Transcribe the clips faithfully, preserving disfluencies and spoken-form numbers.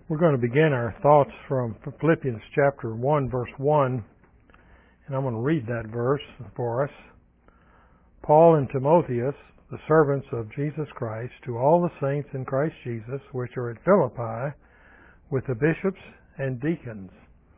We're going to begin our thoughts from Philippians chapter one, verse one, and I'm going to read that verse for us. Paul and Timotheus, the servants of Jesus Christ, to all the saints in Christ Jesus, which are at Philippi, with the bishops and deacons.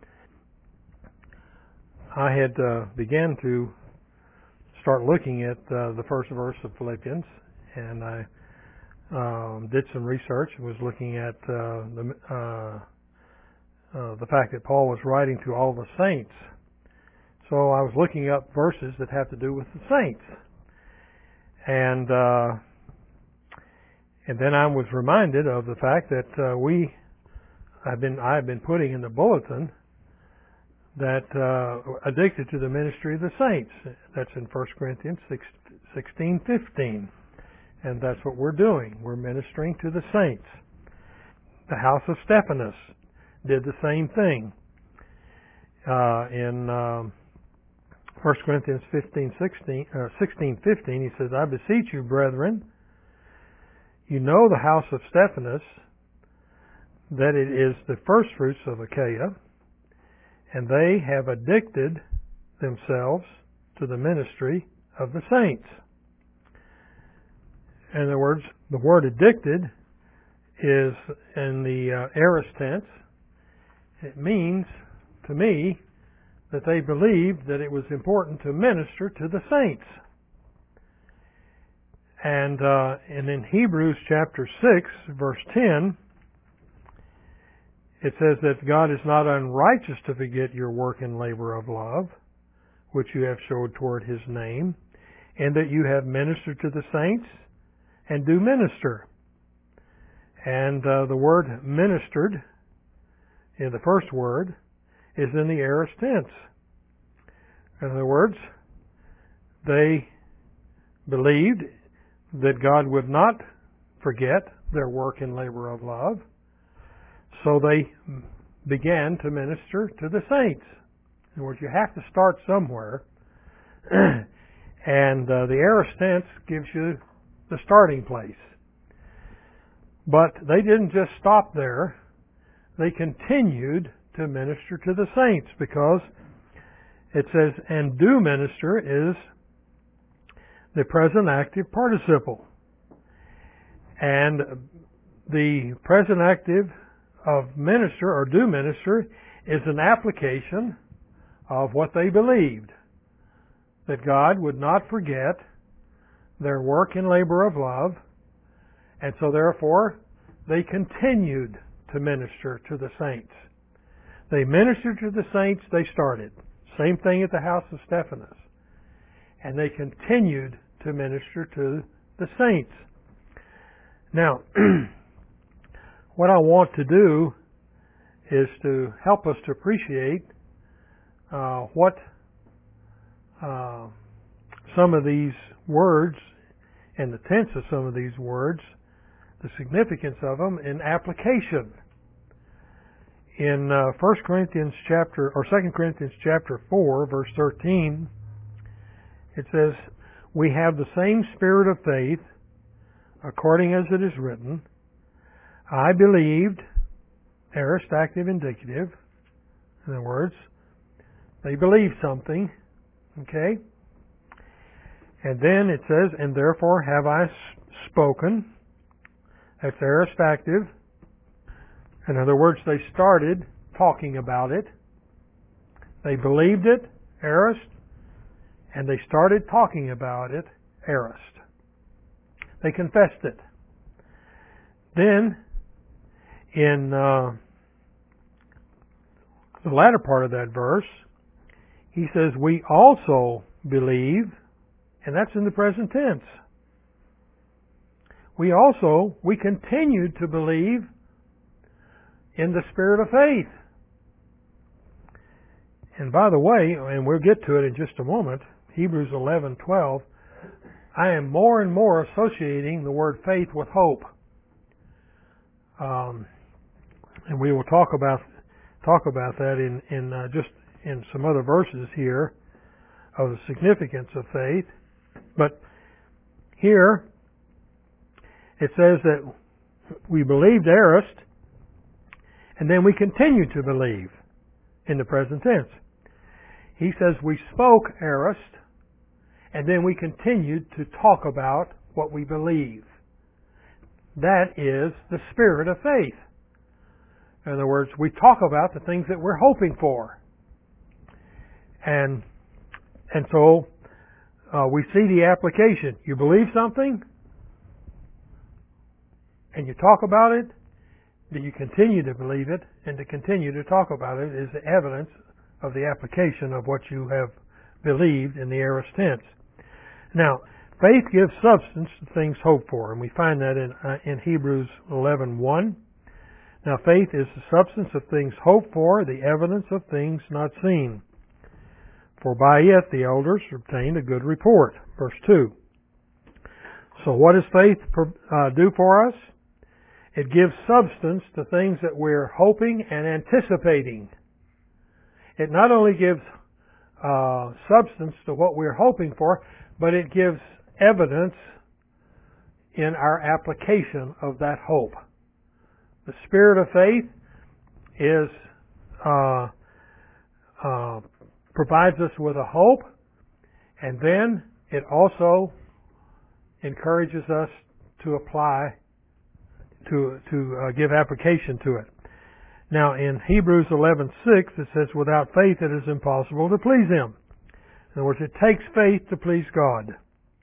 I had uh, began to start looking at uh, the first verse of Philippians, and I um, did some research and was looking at uh, the uh, uh, the fact that Paul was writing to all the saints. So I was looking up verses that have to do with the saints, and uh, and then I was reminded of the fact that uh, we I've been I've been putting in the bulletin that uh, addicted to the ministry of the saints. That's in First Corinthians sixteen fifteen. And that's what we're doing. We're ministering to the saints. The house of Stephanus did the same thing. Uh, in um, First Corinthians fifteen sixteen, uh, sixteen fifteen, he says, I beseech you, brethren, you know the house of Stephanus, that it is the firstfruits of Achaia, and they have addicted themselves to the ministry of the saints. In other words, the word addicted is in the uh, aorist tense. It means, to me, that they believed that it was important to minister to the saints. And, uh, and in Hebrews chapter six, verse ten, it says that God is not unrighteous to forget your work and labor of love, which you have showed toward His name, and that you have ministered to the saints, and do minister. And uh, the word ministered, in the first word, is in the aorist tense. In other words, they believed that God would not forget their work and labor of love, so they began to minister to the saints. In other words, you have to start somewhere, and uh, the aorist tense gives you the starting place. But they didn't just stop there. They continued to minister to the saints, because it says, and do minister is the present active participle. And the present active of minister or do minister is an application of what they believed, that God would not forget their work and labor of love, and so therefore they continued to minister to the saints. They ministered to the saints they started. Same thing at the house of Stephanus. And they continued to minister to the saints. Now, what I want to do is to help us to appreciate uh, what uh, some of these words and the tense of some of these words, the significance of them in application. In uh, First Corinthians chapter or Second Corinthians chapter four, verse thirteen, it says, "We have the same spirit of faith, according as it is written, I believed," aorist, active, indicative. In other words, they believed something. Okay? And then it says, and therefore have I spoken. That's aorist active. In other words, they started talking about it. They believed it, aorist, and they started talking about it, aorist. They confessed it. Then, in uh, the latter part of that verse, he says, we also believe, and that's in the present tense. We also, we continued to believe in the spirit of faith. And by the way, and we'll get to it in just a moment, Hebrews eleven twelve, I am more and more associating the word faith with hope. Um, and we will talk about talk about that in, in uh, just in some other verses here of the significance of faith. But here it says that we believed aorist, And then we continue to believe in the present tense. He says we spoke aorist, and then we continued to talk about what we believe. That is the spirit of faith. In other words, we talk about the things that we're hoping for. And and so uh, we see the application. You believe something, and you talk about it, that you continue to believe it, and to continue to talk about it is the evidence of the application of what you have believed in the aorist tense. Now, faith gives substance to things hoped for, and we find that in uh, in Hebrews eleven one. Now, faith is the substance of things hoped for, the evidence of things not seen. For by it the elders obtained a good report. Verse two. So what does faith uh, do for us? It gives substance to things that we're hoping and anticipating. It not only gives uh, substance to what we're hoping for, but it gives evidence in our application of that hope. The spirit of faith is uh, uh, provides us with a hope, and then it also encourages us to apply, to to uh, give application to it. Now, in Hebrews eleven six, it says, "Without faith it is impossible to please Him." In other words, it takes faith to please God.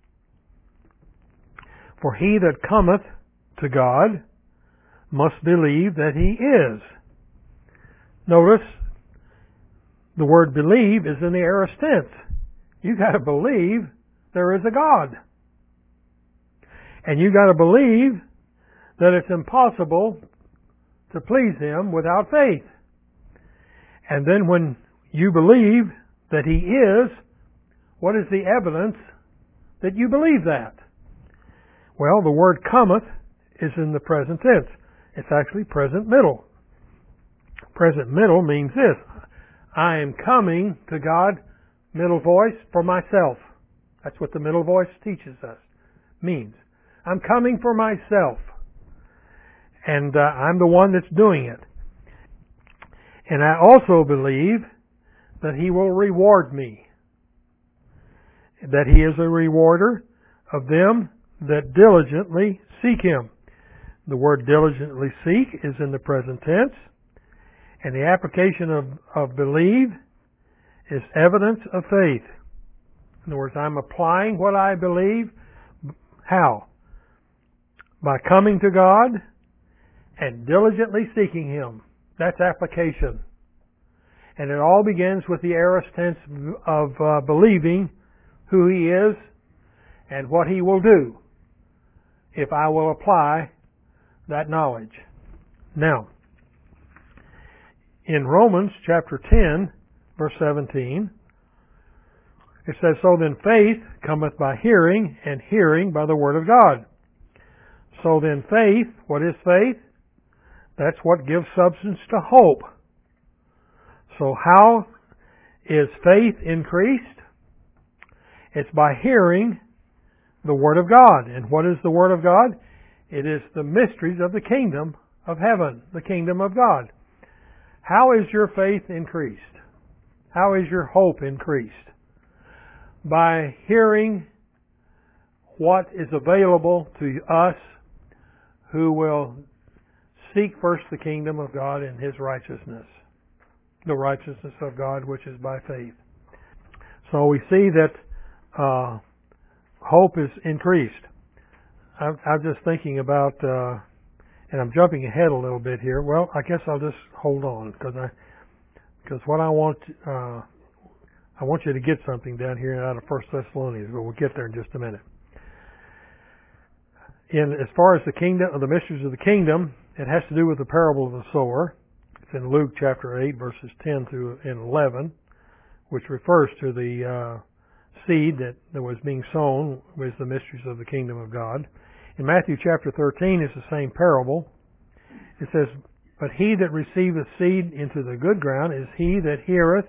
For he that cometh to God must believe that He is. Notice, the word believe is in the aorist tense. You got to believe there is a God. And you got to believe that it's impossible to please Him without faith. And then when you believe that He is, what is the evidence that you believe that? Well, the word cometh is in the present tense. It's actually present middle. Present middle means this. I am coming to God, middle voice, for myself. That's what the middle voice teaches us. Means. I'm coming for myself. And uh, I'm the one that's doing it. And I also believe that He will reward me. That He is a rewarder of them that diligently seek Him. The word diligently seek is in the present tense. And the application of, of believe is evidence of faith. In other words, I'm applying what I believe. How? By coming to God and diligently seeking Him. That's application. And it all begins with the aorist tense of uh, believing who He is and what He will do if I will apply that knowledge. Now, in Romans chapter ten, verse seventeen, it says, "So then faith cometh by hearing, and hearing by the word of God." So then faith, what is faith? That's what gives substance to hope. So how is faith increased? It's by hearing the Word of God. And what is the Word of God? It is the mysteries of the kingdom of heaven, the kingdom of God. How is your faith increased? How is your hope increased? By hearing what is available to us who will seek first the kingdom of God and His righteousness. The righteousness of God, which is by faith. So we see that uh, hope is increased. I'm, I'm just thinking about, uh, and I'm jumping ahead a little bit here. Well, I guess I'll just hold on because I, because what I want, uh, I want you to get something down here out of First Thessalonians, but we'll get there in just a minute. In as far as the kingdom, the mysteries of the kingdom, it has to do with the parable of the sower. It's in Luke chapter eight, verses ten through eleven, which refers to the uh, seed that, that was being sown with the mysteries of the kingdom of God. In Matthew chapter thirteen, it's the same parable. It says, "But he that receiveth seed into the good ground is he that heareth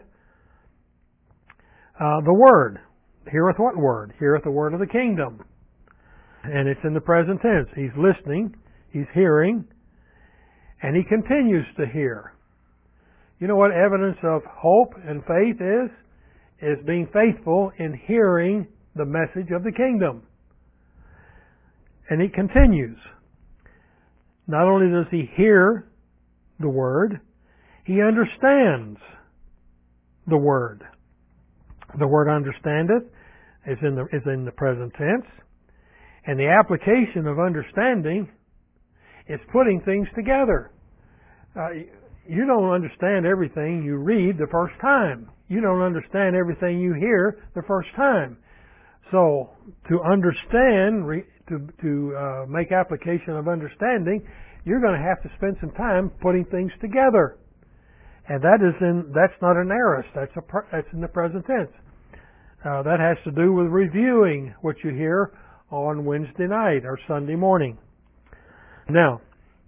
uh, the word." Heareth what word? Heareth the word of the kingdom. And it's in the present tense. He's listening, he's hearing, And he continues to hear. You know what evidence of hope and faith is? Is being faithful in hearing the message of the kingdom. And he continues. Not only does he hear the word, he understands the word. The word understandeth is in the, is in the present tense. And the application of understanding is putting things together. Uh, you don't understand everything you read the first time. You don't understand everything you hear the first time. So, to understand, to, to uh, make application of understanding, you're going to have to spend some time putting things together. And that is in, that's not an aorist, that's, a, that's in the present tense. Uh, that has to do with reviewing what you hear on Wednesday night or Sunday morning. Now,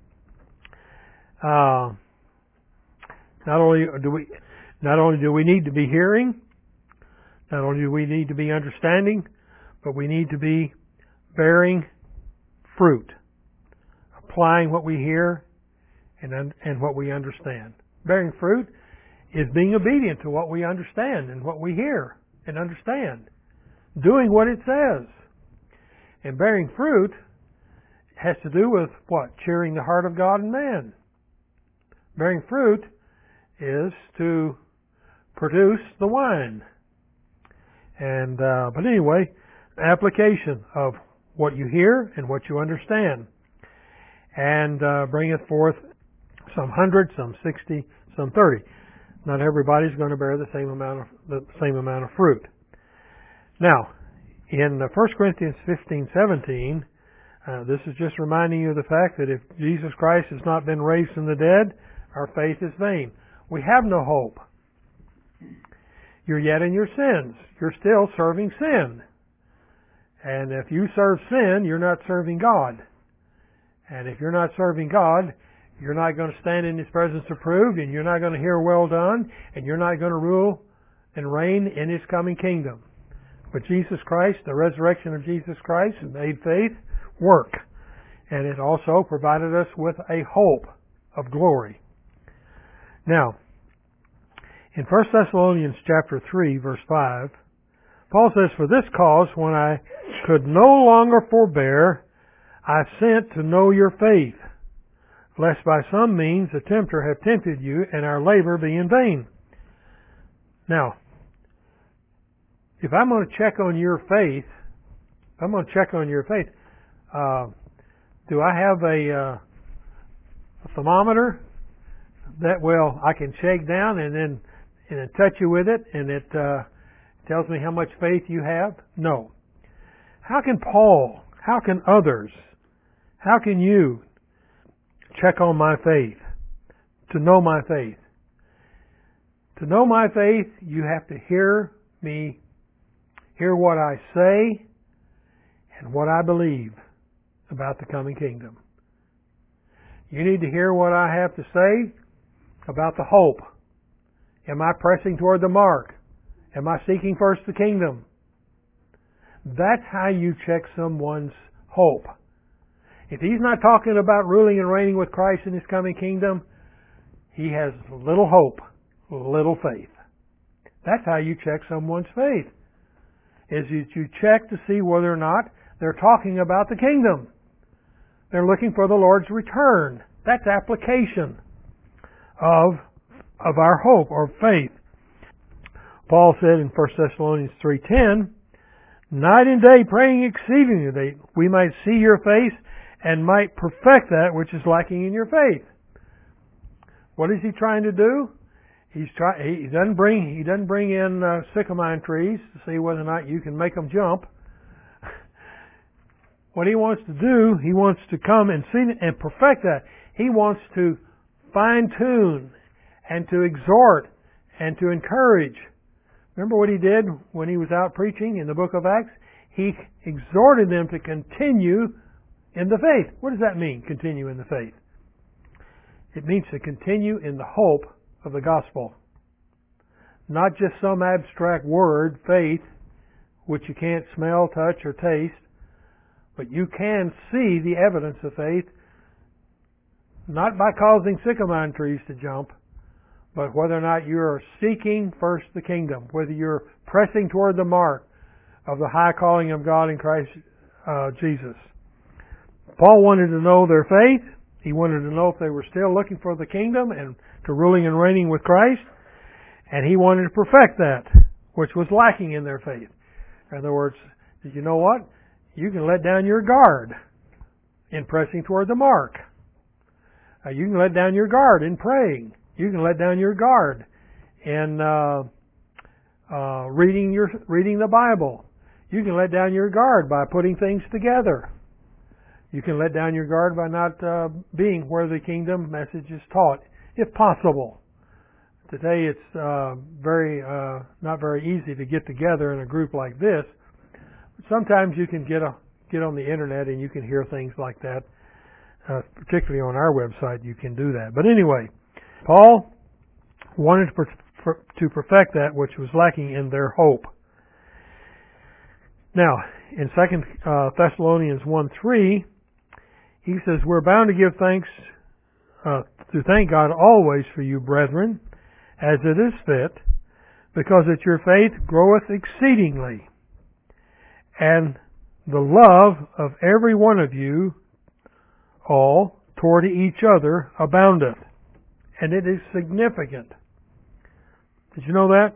uh, not only do we, not only do we need to be hearing, not only do we need to be understanding, but we need to be bearing fruit, applying what we hear and and what we understand. Bearing fruit is being obedient to what we understand and what we hear and understand, doing what it says. And bearing fruit has to do with what? Cheering the heart of God and man. Bearing fruit is to produce the wine. And uh, but anyway, application of what you hear and what you understand, and uh, bringeth forth some hundred, some sixty, some thirty. Not everybody's going to bear the same amount of the same amount of fruit. Now, in First Corinthians fifteen, seventeen, uh, this is just reminding you of the fact that if Jesus Christ has not been raised from the dead, our faith is vain. We have no hope. You're yet in your sins. You're still serving sin. And if you serve sin, you're not serving God. And if you're not serving God, you're not going to stand in His presence approved, and you're not going to hear well done, and you're not going to rule and reign in His coming kingdom. But Jesus Christ, the resurrection of Jesus Christ, made faith work. And it also provided us with a hope of glory. Now, in First Thessalonians chapter three, verse five, Paul says, "For this cause, when I could no longer forbear, I sent to know your faith, lest by some means the tempter have tempted you, and our labor be in vain." Now, if I'm going to check on your faith, if I'm going to check on your faith, uh, do I have a, uh, a thermometer that, well, I can shake down and then and then touch you with it, and it uh, tells me how much faith you have? No. How can Paul, how can others, how can you check on my faith, to know my faith? To know my faith, you have to hear me, hear what I say and what I believe about the coming kingdom. You need to hear what I have to say about the hope. Am I pressing toward the mark? Am I seeking first the kingdom? That's how you check someone's hope. If he's not talking about ruling and reigning with Christ in His coming kingdom, he has little hope, little faith. That's how you check someone's faith. Is you check to see whether or not they're talking about the kingdom. They're looking for the Lord's return. That's application of, of our hope or faith. Paul said in First Thessalonians three ten, "Night and day praying exceedingly that we might see your face and might perfect that which is lacking in your faith." What is he trying to do? He's try, he doesn't bring he doesn't bring in uh, sycamore trees to see whether or not you can make them jump. What he wants to do, he wants to come and see and perfect that. He wants to fine tune and to exhort and to encourage. Remember what he did when he was out preaching in the book of Acts? He exhorted them to continue in the faith. What does that mean, continue in the faith? It means to continue in the hope of the gospel. Not just some abstract word, faith, which you can't smell, touch, or taste, but you can see the evidence of faith not by causing sycamore trees to jump, but whether or not you're seeking first the kingdom, whether you're pressing toward the mark of the high calling of God in Christ uh, Jesus. Paul wanted to know their faith. He wanted to know if they were still looking for the kingdom and to ruling and reigning with Christ. And he wanted to perfect that, which was lacking in their faith. In other words, did you know what? You can let down your guard in pressing toward the mark. Uh, you can let down your guard in praying. You can let down your guard in uh, uh, reading your reading the Bible. You can let down your guard by putting things together. You can let down your guard by not uh, being where the kingdom message is taught, if possible. Today it's uh, very uh, not very easy to get together in a group like this. But sometimes you can get a, get on the internet and you can hear things like that. Uh, particularly on our website, you can do that. But anyway, Paul wanted to, per- to perfect that which was lacking in their hope. Now, in Second uh, Thessalonians one three, he says, "We're bound to give thanks, uh, to thank God always for you, brethren, as it is fit, because that your faith groweth exceedingly, and the love of every one of you all toward each other aboundeth." And it is significant. Did you know that?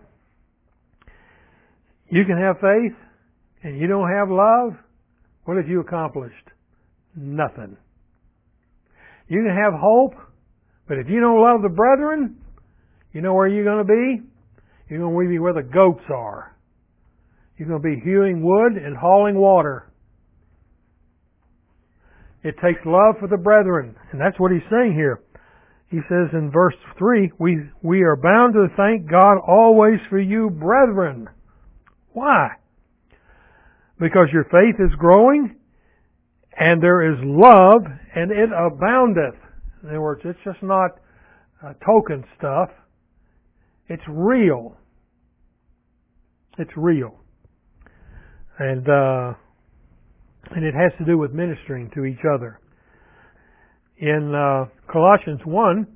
You can have faith and you don't have love. What have you accomplished? Nothing. You can have hope, but if you don't love the brethren, you know where you're going to be? You're going to be where the goats are. You're going to be hewing wood and hauling water. It takes love for the brethren. And that's what he's saying here. He says in verse three, we, we are bound to thank God always for you, brethren. Why? Because your faith is growing, and there is love, and it aboundeth. In other words, it's just not uh, token stuff. It's real. It's real. And, uh, and it has to do with ministering to each other. In uh, Colossians one,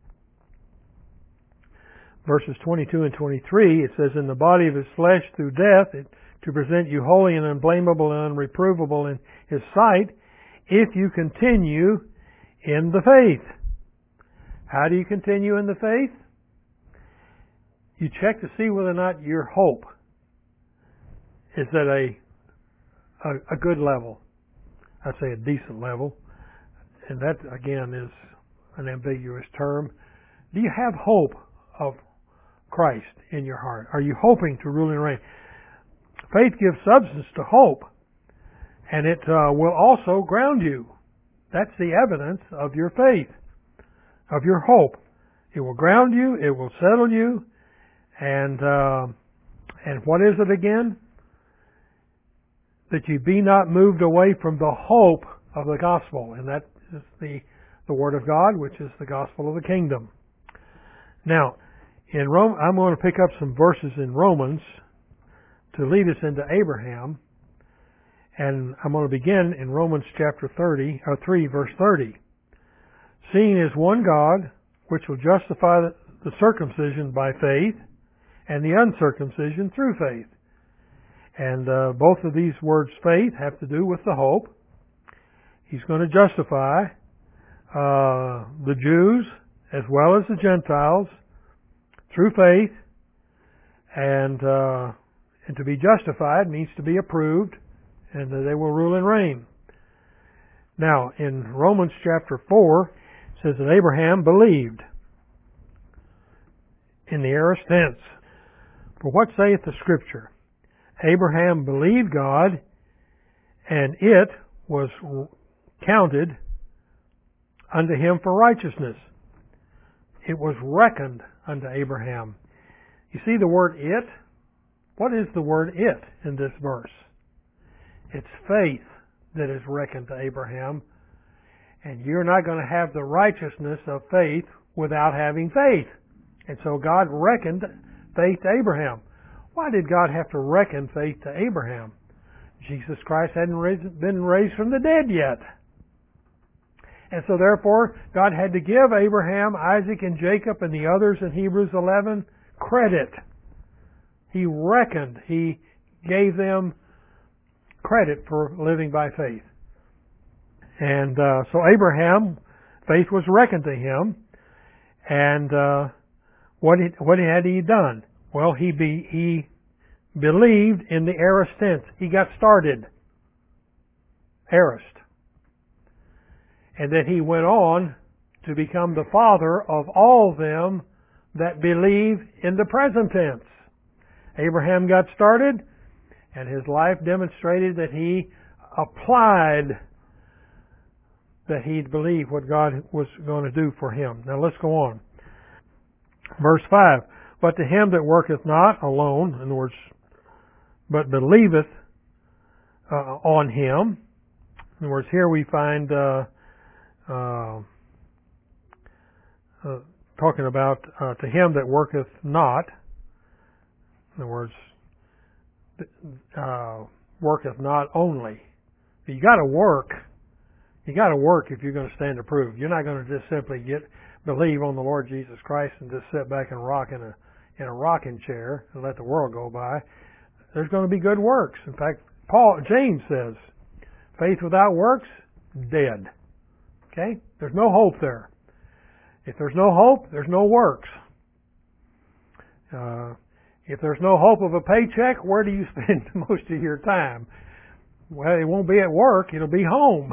verses twenty-two and twenty-three, it says, "In the body of his flesh through death, it, to present you holy and unblameable and unreprovable in his sight, if you continue in the faith." How do you continue in the faith? You check to see whether or not your hope is at a, a, a good level. I'd say a decent level. And that, again, is an ambiguous term. Do you have hope of Christ in your heart? Are you hoping to rule and reign? Faith gives substance to hope, and it uh, will also ground you. That's the evidence of your faith, of your hope. It will ground you, it will settle you, and uh, and what is it again? That you be not moved away from the hope of the gospel, and that is the the Word of God, which is the gospel of the kingdom. Now, in Rome, I'm going to pick up some verses in Romans to lead us into Abraham, and I'm going to begin in Romans chapter thirty or three, verse thirty. "Seeing is one God, which will justify the circumcision by faith, and the uncircumcision through faith." And uh, both of these words, faith, have to do with the hope. He's going to justify uh, the Jews as well as the Gentiles through faith, and uh, and to be justified means to be approved, and that they will rule and reign. Now, in Romans chapter four, it says that Abraham believed in the aorist tense. "For what saith the Scripture? Abraham believed God, and it was counted unto him for righteousness." It was reckoned unto Abraham. You see the word "it"? What is the word "it" in this verse? It's faith that is reckoned to Abraham. And you're not going to have the righteousness of faith without having faith. And so God reckoned faith to Abraham. Why did God have to reckon faith to Abraham? Jesus Christ hadn't raised, been raised from the dead yet. And so therefore, God had to give Abraham, Isaac, and Jacob, and the others in Hebrews eleven credit. He reckoned, He gave them credit for living by faith. And uh, so Abraham, faith was reckoned to him. And uh, what, he, what had he done? Well, he, be, he believed in the aorist tense. He got started. Aorist. And then he went on to become the father of all them that believe in the present tense. Abraham got started, and his life demonstrated that he applied, that he believed what God was going to do for him. Now let's go on. Verse five. But to him that worketh not alone, in other words, but believeth uh, on him. In other words, here we find uh, uh, uh, talking about uh, to him that worketh not. In other words, uh, worketh not only. You got to work. You got to work if you're going to stand approved. You're not going to just simply get believe on the Lord Jesus Christ and just sit back and rock in a in a rocking chair and let the world go by. There's going to be good works. In fact, Paul James says, faith without works, dead. Okay? There's no hope there. If there's no hope, there's no works. Uh, if there's no hope of a paycheck, where do you spend most of your time? Well, it won't be at work, it'll be home.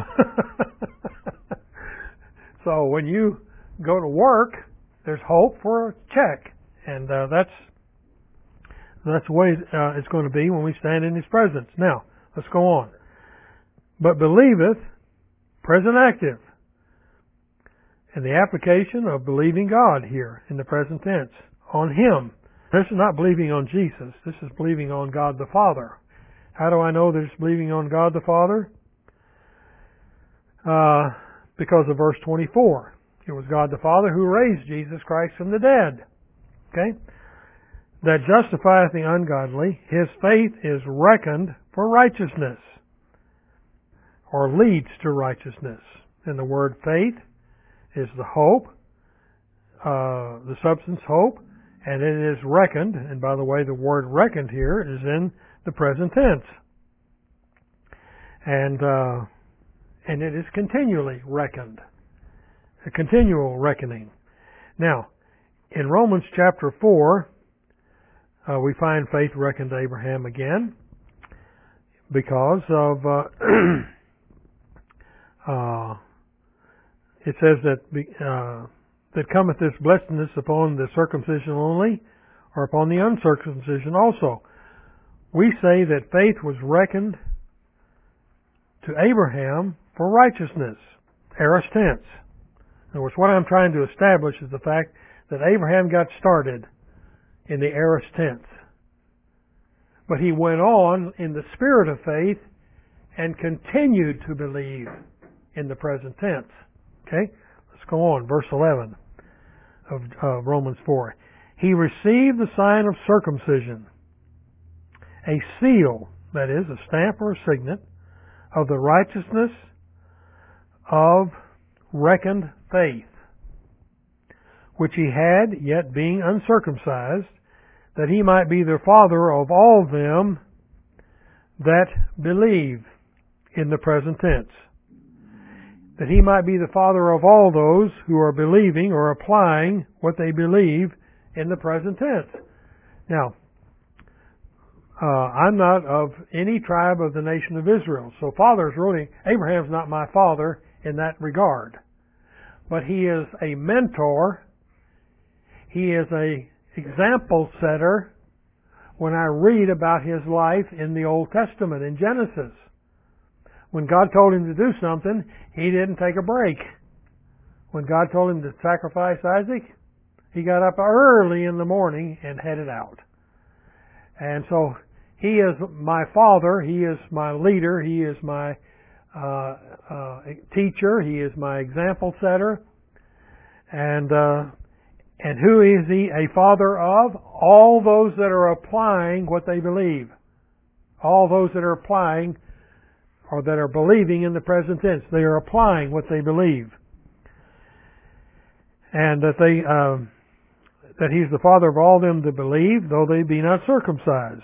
So when you go to work, there's hope for a check. And uh, that's that's the way uh, it's going to be when we stand in His presence. Now, let's go on. But believeth, present active. And the application of believing God here in the present tense. On Him. This is not believing on Jesus. This is believing on God the Father. How do I know that it's believing on God the Father? Uh, because of verse twenty-four. It was God the Father who raised Jesus Christ from the dead. Okay? That justifieth the ungodly. His faith is reckoned for righteousness. Or leads to righteousness. And the word faith is the hope, uh, the substance hope, and it is reckoned, and by the way, the word reckoned here is in the present tense. And, uh, and it is continually reckoned. A continual reckoning. Now, in Romans chapter four, uh, we find faith reckoned to Abraham again because of, uh, uh, it says that, uh, that cometh this blessedness upon the circumcision only, or upon the uncircumcision also. We say that faith was reckoned to Abraham for righteousness, aorist tense. In other words, what I'm trying to establish is the fact that Abraham got started in the aorist tense. But he went on in the spirit of faith and continued to believe in the present tense. Okay? Let's go on. Verse eleven of uh, Romans four. He received the sign of circumcision, a seal, that is, a stamp or a signet, of the righteousness of reckoned faith, which he had, yet being uncircumcised, that he might be the father of all them that believe, in the present tense. That he might be the father of all those who are believing or applying what they believe in the present tense. Now, uh, I'm not of any tribe of the nation of Israel. So father's really, Abraham's not my father in that regard. But he is a mentor. He is a example setter when I read about his life in the Old Testament, in Genesis. When God told him to do something, he didn't take a break. When God told him to sacrifice Isaac, he got up early in the morning and headed out. And so he is my father, he is my leader, he is my uh, uh, teacher, he is my example setter. And uh, and who is he a father of? All those that are applying what they believe. All those that are applying or that are believing in the present tense. They are applying what they believe. and that they uh, that He's the Father of all them that believe, though they be not circumcised,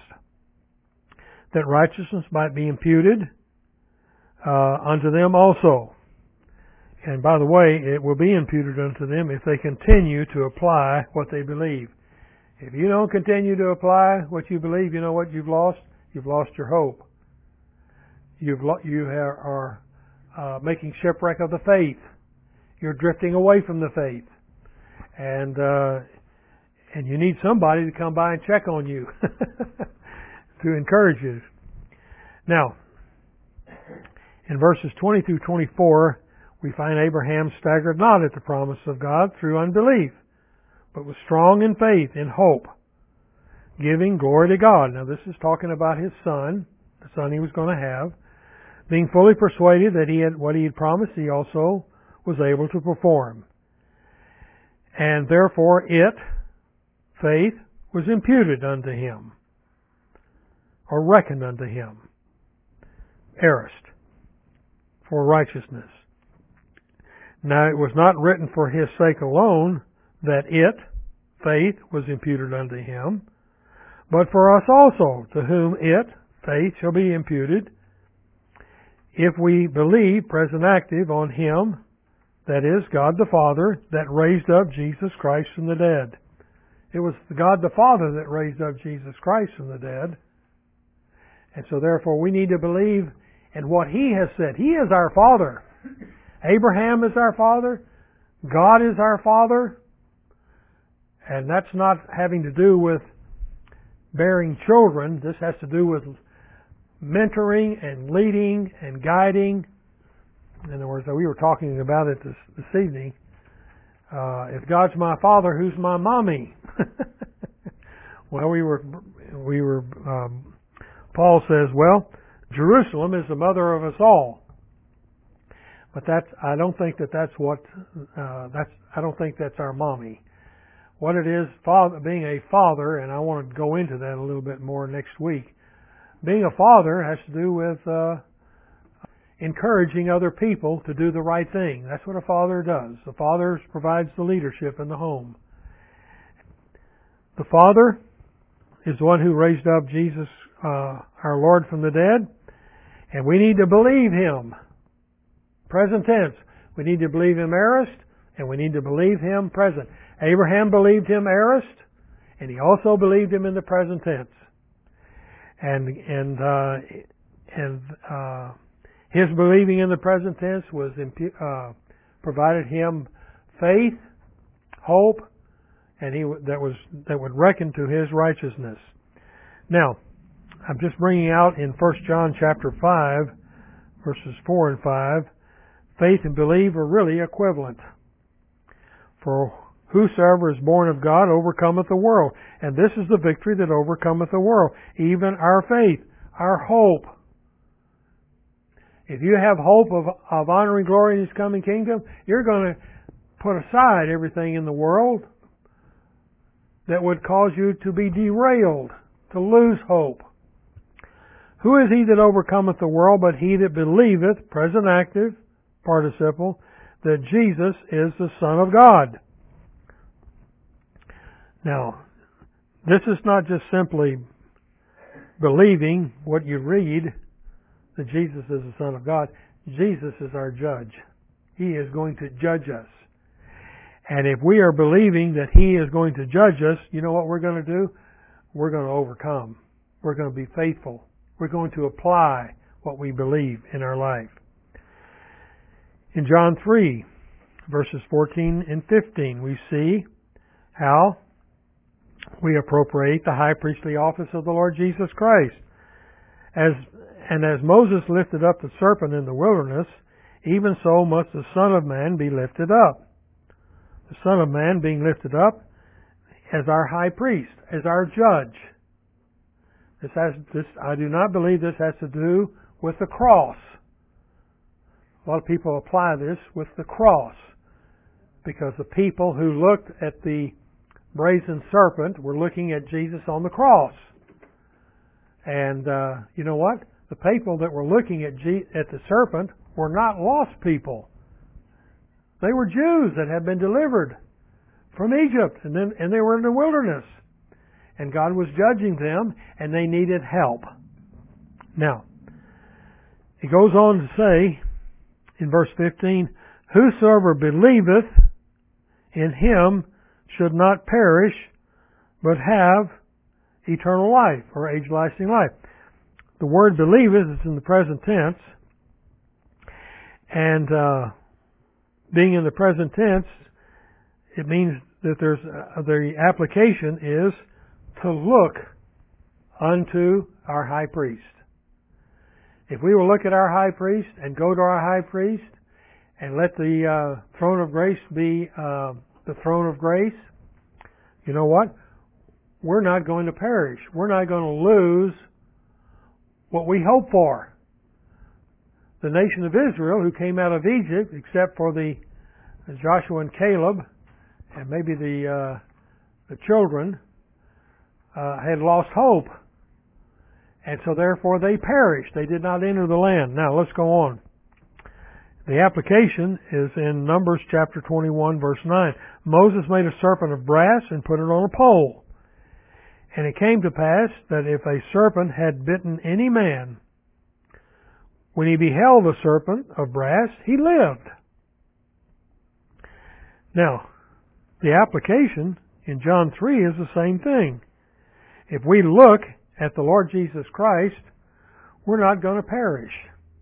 that righteousness might be imputed uh, unto them also. And by the way, it will be imputed unto them if they continue to apply what they believe. If you don't continue to apply what you believe, you know what you've lost? You've lost your hope. You've lo- you are uh, making shipwreck of the faith. You're drifting away from the faith, and uh, and you need somebody to come by and check on you to encourage you. Now, in verses twenty through twenty-four, we find Abraham staggered not at the promise of God through unbelief, but was strong in faith, in hope, giving glory to God. Now this is talking about his son, the son he was going to have, being fully persuaded that he had what he had promised, he also was able to perform. And therefore it, faith, was imputed unto him, or reckoned unto him, aorist, for righteousness. Now it was not written for his sake alone that it, faith, was imputed unto him, but for us also, to whom it, faith, shall be imputed, if we believe, present active, on Him, that is, God the Father, that raised up Jesus Christ from the dead. It was God the Father that raised up Jesus Christ from the dead. And so therefore we need to believe in what He has said. He is our Father. Abraham is our father. God is our Father. And that's not having to do with bearing children. This has to do with mentoring and leading and guiding. In other words, we were talking about it this, this evening. Uh, if God's my Father, who's my mommy? Well, we were, we were. Um, Paul says, well, Jerusalem is the mother of us all. But that's, I don't think that that's what, uh, that's, I don't think that's our mommy. What it is, father, being a father, and I want to go into that a little bit more next week. Being a father has to do with, uh, encouraging other people to do the right thing. That's what a father does. The father provides the leadership in the home. The Father is the one who raised up Jesus, uh, our Lord, from the dead, and we need to believe Him. Present tense. We need to believe Him aorist, and we need to believe Him present. Abraham believed Him aorist, and he also believed Him in the present tense. And and uh, and uh, his believing in the present tense was uh, provided him faith, hope, and he that was that would reckon to his righteousness. Now, I'm just bringing out in First John chapter five, verses four and five. Faith and belief are really equivalent. For whosoever is born of God overcometh the world. And this is the victory that overcometh the world, even our faith, our hope. If you have hope of, of honor and glory in His coming kingdom, you're going to put aside everything in the world that would cause you to be derailed, to lose hope. Who is he that overcometh the world but he that believeth, present active, participle, that Jesus is the Son of God? Now, this is not just simply believing what you read, that Jesus is the Son of God. Jesus is our judge. He is going to judge us. And if we are believing that He is going to judge us, you know what we're going to do? We're going to overcome. We're going to be faithful. We're going to apply what we believe in our life. In John three, verses fourteen and fifteen, we see how we appropriate the high priestly office of the Lord Jesus Christ. As And as Moses lifted up the serpent in the wilderness, even so must the Son of Man be lifted up. The Son of Man being lifted up as our high priest, as our judge. This has, this, I do not believe this has to do with the cross. A lot of people apply this with the cross, because the people who looked at the brazen serpent were looking at Jesus on the cross. And uh, you know what? The people that were looking at, G- at the serpent were not lost people. They were Jews that had been delivered from Egypt, and then and they were in the wilderness. And God was judging them, and they needed help. Now, he goes on to say in verse fifteen, whosoever believeth in him should not perish, but have eternal life, or age-lasting life. The word believeth is in the present tense, and uh, being in the present tense, it means that there's uh, the application is to look unto our high priest. If we will look at our high priest and go to our high priest and let the uh, throne of grace be uh, the throne of grace, you know what? We're not going to perish. We're not going to lose what we hope for. The nation of Israel, who came out of Egypt, except for the Joshua and Caleb, and maybe the uh, the children, uh, had lost hope. And so therefore they perished. They did not enter the land. Now let's go on. The application is in Numbers chapter twenty-one, verse nine. Moses made a serpent of brass and put it on a pole. And it came to pass that if a serpent had bitten any man, when he beheld the serpent of brass, he lived. Now, the application in John three is the same thing. If we look at the Lord Jesus Christ, we're not going to perish.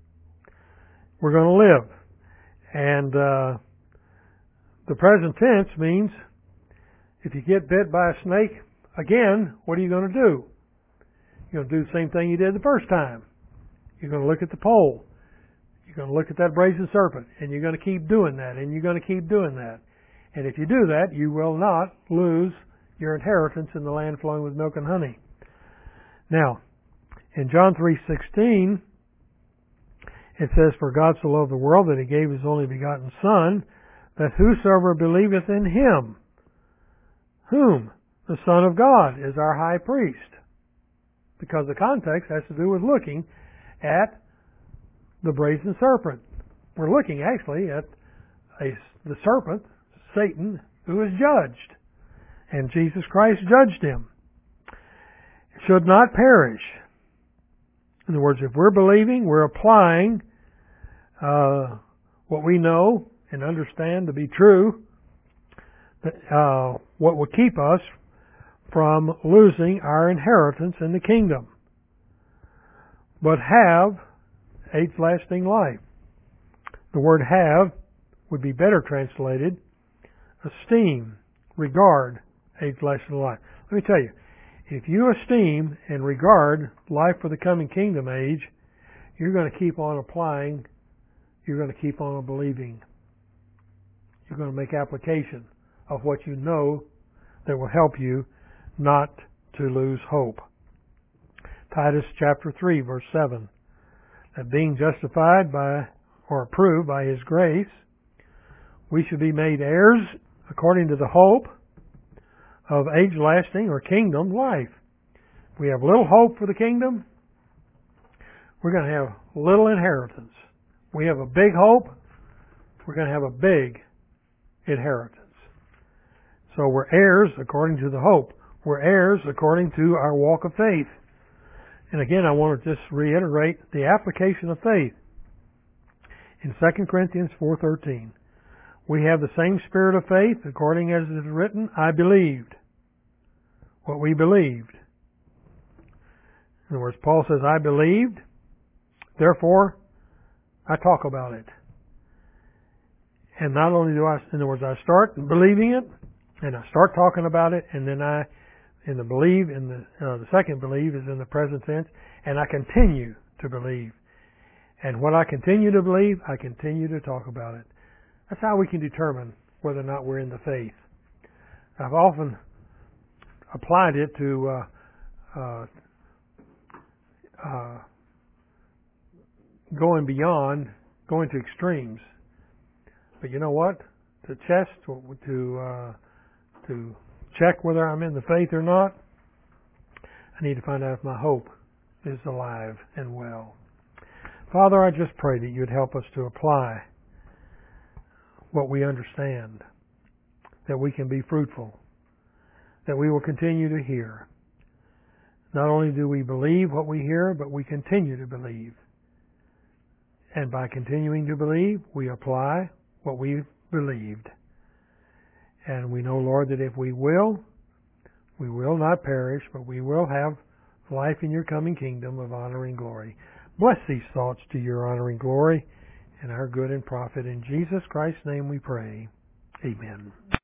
We're going to live. And uh, the present tense means if you get bit by a snake, again, what are you going to do? You're going to do the same thing you did the first time. You're going to look at the pole. You're going to look at that brazen serpent. And you're going to keep doing that. And you're going to keep doing that. And if you do that, you will not lose your inheritance in the land flowing with milk and honey. Now, in John three sixteen, it says, for God so loved the world that he gave his only begotten Son, that whosoever believeth in him, whom? The Son of God is our high priest. Because the context has to do with looking at the brazen serpent. We're looking actually at a, the serpent, Satan, who is judged. And Jesus Christ judged him. Should not perish. In other words, if we're believing, we're applying uh, what we know and understand to be true, uh, what will keep us from losing our inheritance in the kingdom, but have age-lasting life. The word have would be better translated esteem, regard, age-lasting life. Let me tell you, if you esteem and regard life for the coming kingdom age, you're going to keep on applying, you're going to keep on believing. You're going to make application of what you know that will help you not to lose hope. Titus chapter three, verse seven. That being justified by, or approved by his grace, we should be made heirs according to the hope of age-lasting or kingdom life. If we have little hope for the kingdom, we're going to have little inheritance. We have a big hope, we're going to have a big inheritance. So we're heirs according to the hope. We're heirs according to our walk of faith. And again, I want to just reiterate the application of faith. In Second Corinthians four thirteen, we have the same spirit of faith, according as it is written, I believed what we believed. In other words, Paul says, I believed, therefore I talk about it. And not only do I, in other words, I start believing it, and I start talking about it, and then I, in the believe, in the uh, the second believe is in the present tense, and I continue to believe. And what I continue to believe, I continue to talk about it. That's how we can determine whether or not we're in the faith. I've often applied it to uh, uh, uh, going beyond, going to extremes. But you know what? To test, to uh, to check whether I'm in the faith or not, I need to find out if my hope is alive and well. Father, I just pray that you'd help us to apply what we understand. that we can be fruitful, that we will continue to hear. Not only do we believe what we hear, but we continue to believe. And by continuing to believe, we apply what we've believed. And we know, Lord, that if we will, we will not perish, but we will have life in your coming kingdom of honor and glory. Bless these thoughts to your honor and glory and our good and profit. In Jesus Christ's name we pray. Amen.